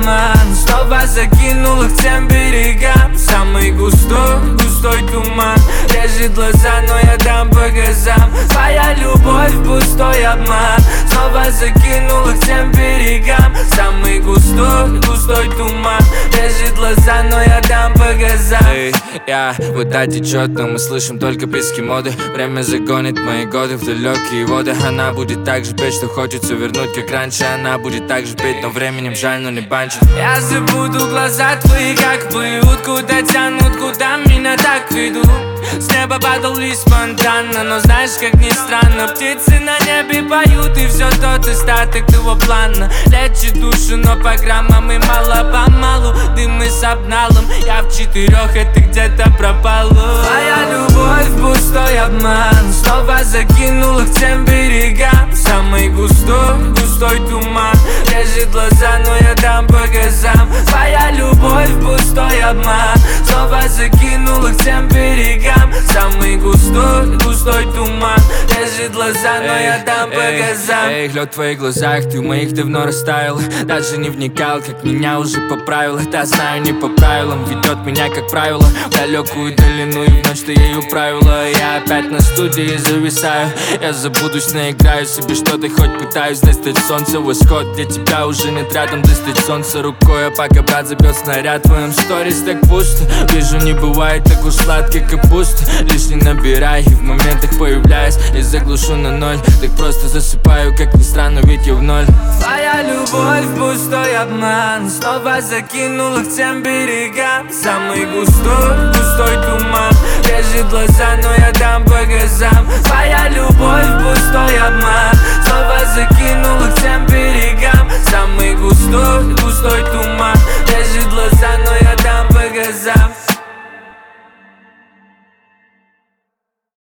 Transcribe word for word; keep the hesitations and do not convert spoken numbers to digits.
обман снова закинул их к тем берегам. Самый густой, густой туман режет глаза, но я дам по газам. Твоя любовь пустой обман снова закинул их к тем берегам. Самый густой, густой туман режет глаза, но я дам по газам. Эй, я, вода течет, но мы слышим только писки моды. Время загонит мои годы в далекие воды. Она будет так же петь, что хочется вернуть, как раньше. Она будет так же петь, но временем жаль, но не банчит. Я забуду глаза твои, как плывут, куда тянут, куда меня так ведут. С неба падал лист спонтанно, но знаешь, как ни странно, птицы на небе поют, и все тот остаток твоего плана лечит душу, но по граммам и мало-помалу. Дым и с обналом, я в четырех, и ты где-то пропала. Твоя любовь пустой обман снова закинул их к тем берегам. Самый густой, густой туман режет глаза, но я дам по газам. Твоя любовь пустой обман снова закинул их к тем берегам. Самый густой, густой туман режет глаза, но я дам по газам. Эй, лед в твоих глазах, ты в моих давно растаял. Даже не вникал, как меня уже поправила. Да знаю, не по правилам, ведет меня, как правило, в далекую долину, и вновь ты ею правила. Я опять на студии зависаю, я забудочно играю себе что-то, хоть пытаюсь достать солнце. Восход, для тебя уже нет рядом, достать солнце рукой. А пока брат забьет снаряд, в твоем сторис так пусто. Вижу, не бывает так уж сладкий капуста. Лишь не набирай, и в моментах появляюсь, и заглушу на ноль. Так просто засыпаю, как ни странно, ведь я в ноль. Твоя любовь пустой обман снова закинул их к тем берегам. Самый густой, густой туман режет глаза, но я дам по газам.